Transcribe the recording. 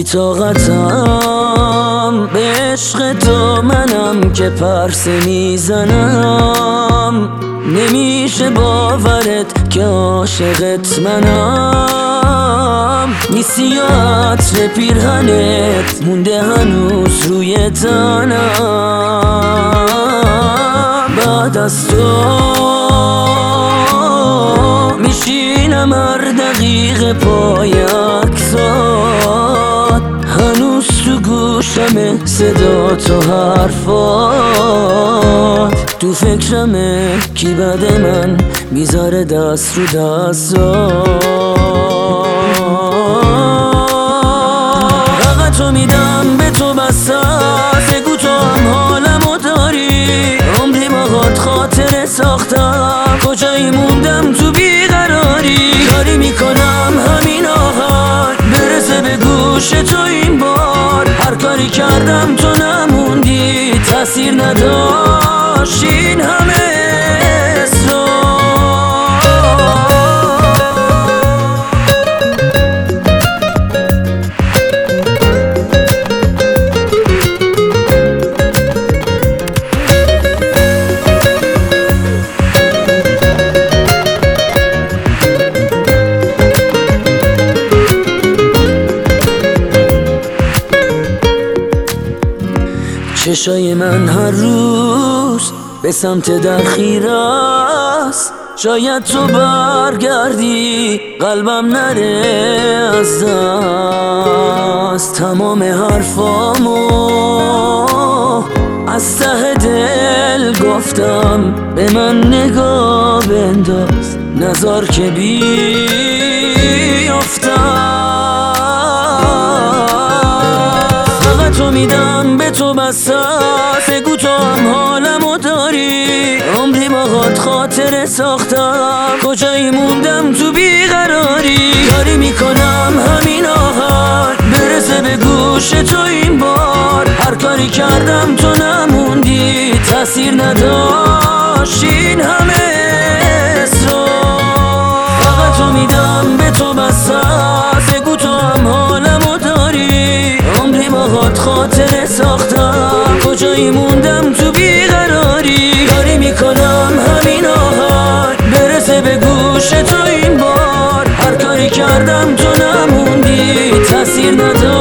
طاقتم به عشق تو منم که پرسه میزنم. نمیشه باورت که عاشقت منم. نیستی یا عطر پیرهنت مونده هنوز روی تنم. بعد از تو میشینم هر دقیقه پای عکسات، هنوز تو گوشمه صدا تو حرفات. تو فکرمه کی بعد من میذاره دست رو دستات. فقط تو میدم به تو بس است، بگو تو هم حالمو داری. عمری باهات خاطره ساختم، کجایی موندم تو بیقراری. کاری میکنم همین آهنگ برسه به گوش تو این بار. هر کاری کردم تو نموندی، تأثیر نداشت این همه اصرار. چشای من هر روز به سمت دلخیر است. شاید تو برگردی قلبم نره از دست. تمام حرفامو از ته دل گفتم، به من نگاه بنداز نذار که بیافتم. فقط تو میدم به تو بس است، بگو تو هم حالمو داری. عمری باهات خاطره ساختم، کجایی موندم تو بیقراری. کاری میکنم همین آهنگ برسه به گوش تو این بار. هر کاری کردم تو نموندی، تأثیر نداشت این همه اصرار. فقط تو میدم به تو بس است، بگو تو هم حالمو داری. عمری باهات خاطره ساختم، کجایی موندم تو بیقراری. کاری میکنم همین آهنگ برسه به گوش تو این بار. هر کاری کردم تو نموندی، تأثیر نداشت.